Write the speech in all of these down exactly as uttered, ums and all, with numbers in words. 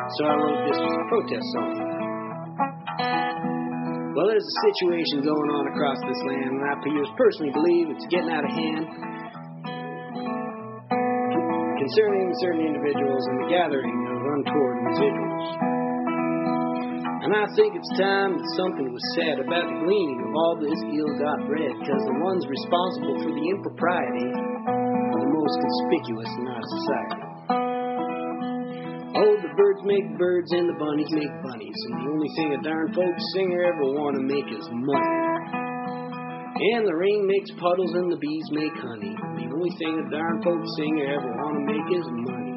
so I wrote this protest song. Well, there's a situation going on across this land, and I personally believe it's getting out of hand concerning certain individuals and the gathering of untoward residuals. And I think it's time that something was said about the gleaning of all this ill-got bread, because the ones responsible for the impropriety are the most conspicuous in our society. Oh, the birds make birds and the bunnies make bunnies, and the only thing a darn folk singer ever want to make is money. And the rain makes puddles and the bees make honey, and the only thing a darn folk singer ever want to make is money.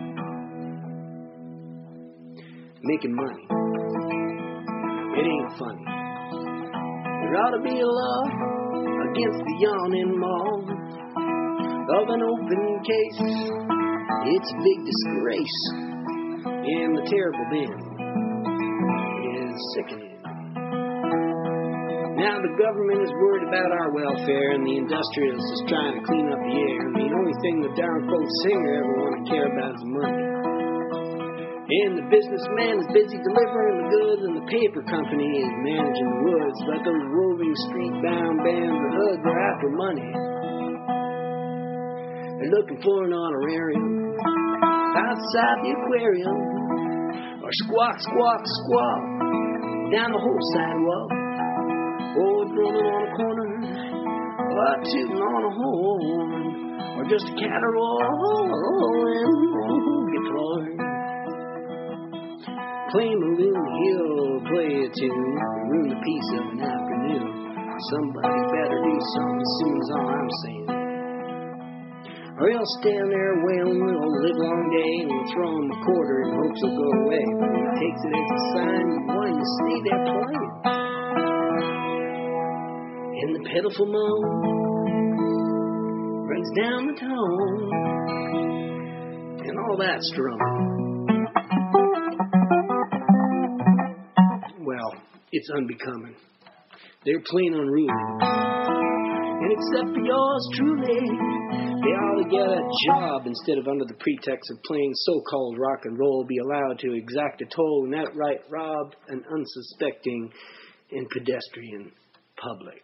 Making money. It ain't funny. There ought to be a law against the yawning maw of an open case. It's a big disgrace, and the terrible bin is sickening. Now the government is worried about our welfare, and the industrialists is trying to clean up the air, and the only thing the darn folk singer ever want to care about is money. And the businessman is busy delivering the goods, and the paper company is managing the woods. But those roving street-bound bands of hoods are after money. They're looking for an honorarium outside the aquarium, or squawk, squawk, squawk down the whole sidewalk, or drumming on a corner, or tooting on a horn, or just a caterwaul and guitar. Play Moon Hill, play a tune, ruin the peace of an afternoon. Somebody better do something soon is all I'm saying. Or he'll stand there wailing all the livelong day, and we'll throw him a quarter and hopes he'll go away. But he takes it as a sign of wanting to stay there playing. And the pitiful moan runs down the tone, and all that strumming. Well, it's unbecoming. They're plain unruly. And except for yours truly, they ought to get a job instead of, under the pretext of playing so-called rock and roll, be allowed to exact a toll and outright rob an unsuspecting and pedestrian public.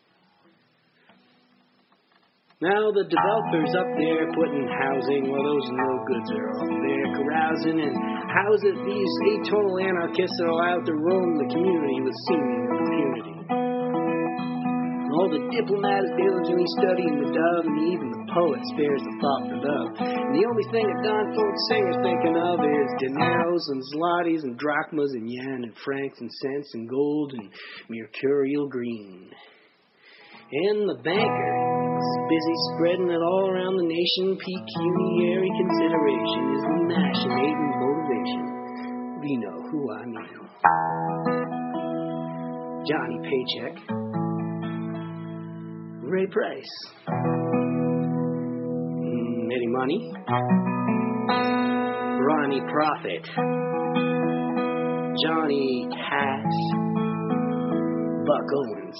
Now the developers up there putting housing, well, those no goods are up there carousing, and how's it these atonal anarchists are allowed to roam the community with seeming impunity? All the diplomats diligently studying the dove, and even the poet spares the thought for love. And the only thing a darn folk singer's thinking of is dineros and zlotys and drachmas and yen and francs and cents and gold and mercurial green. And the banker is busy spreading it all around the nation. Pecuniary consideration is the machinating motivation. We know who I mean. Johnny Paycheck, Ray Price, mm, Eddie Money, Ronnie Profit, Johnny Cash, Buck Owens,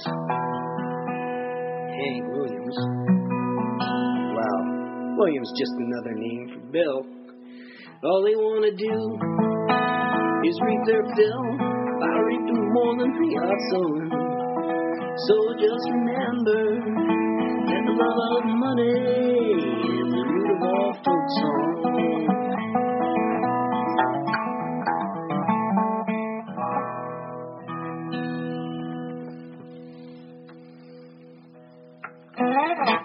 Hank Williams. Well, Williams just another name for Bill. All they want to do is reap their fill by reaping more than they are sowing. So just remember that the love of money is the root of all folk songs.